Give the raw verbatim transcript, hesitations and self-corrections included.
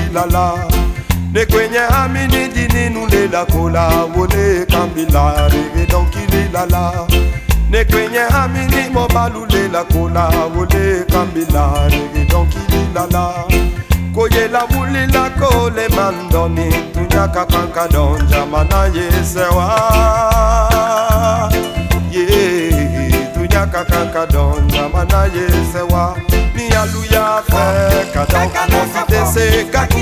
kililala. Ne kwenye amini dini nule la kola wole kambila rege don kililala. Ne kwenye amini mobalule la kola wole kambila rege don kililala. Koye la wuli la kole mandoni tunyaka kanka don jamana yesewa. Yeah, tunyaka kanka don jamana yesewa. Ni aluya fe kadon profite se